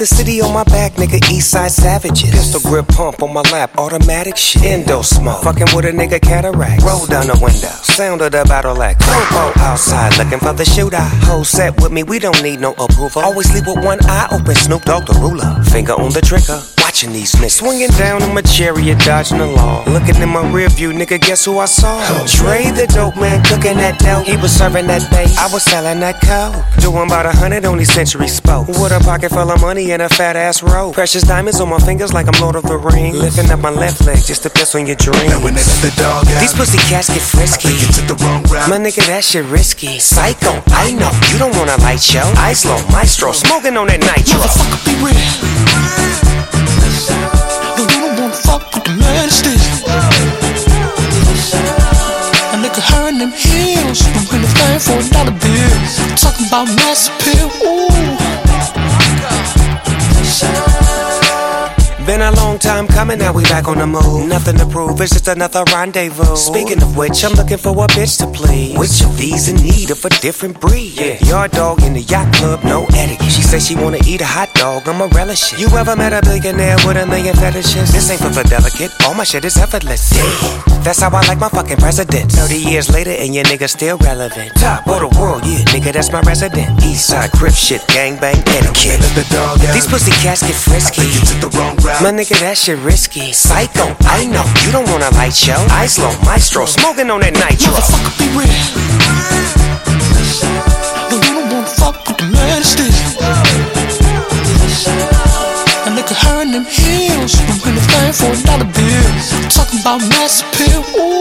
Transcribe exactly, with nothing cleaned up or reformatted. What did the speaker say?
the city on my back, nigga, east side savages. Pistol grip pump on my lap, automatic shit. Endo smoke, fucking with a nigga cataract. Roll down the window, sound of the battle act. Popo outside, looking for the shooter. Whole set with me, we don't need no approval. Always sleep with one eye open, Snoop Dogg the ruler. Finger on the trigger, watching these niggas. Swinging down in my chariot, dodging the law. Looking in my rear view, nigga, guess who I saw? Trey the dope man, cooking that dope. He was serving that bass, I was selling that coke. Doing about a hundred on these century spokes. With a pocket full of money and a fat ass rope. Precious diamonds on my fingers like I'm Lord of the Rings. Lifting up my left leg just to piss on your dreams. Now when they let the dog out, these pussy cats get frisky. I think you took the wrong route. My nigga, that shit risky. Psycho, I know, you don't want a light show. Ice low, maestro, smoking on that nitro. Motherfucker, be real. No, you don't wanna fuck with the master. A nigga hurting them heels, don't win a thing for a dollar bill. Talking about mass appeal, ooh. Been a long time coming, now we back on the move. Nothing to prove, it's just another rendezvous. Speaking of which, I'm looking for a bitch to please. Which of these in need of a different breed? Yeah, yard dog in the yacht club, no etiquette. She said she wanna eat a hot dog, I'ma relish it. You ever met a billionaire with a million fetishes? This ain't for the delicate, all my shit is effortless. Yeah, that's how I like my fucking president. Thirty years later and your nigga still relevant. Top of the world, yeah, nigga, that's my resident. East side crip shit, gangbang etiquette. Let the dog out. These pussy cats get frisky. I think you took the wrong route. My nigga, that shit risky. Psycho, I know, you don't want a light show. Ice low, maestro, smoking on that nitro. Motherfucker, be real. No, you don't wanna fuck with the master. A nigga hurting them heels, don't win a thing for a dollar bill. Talking about mass appeal, ooh.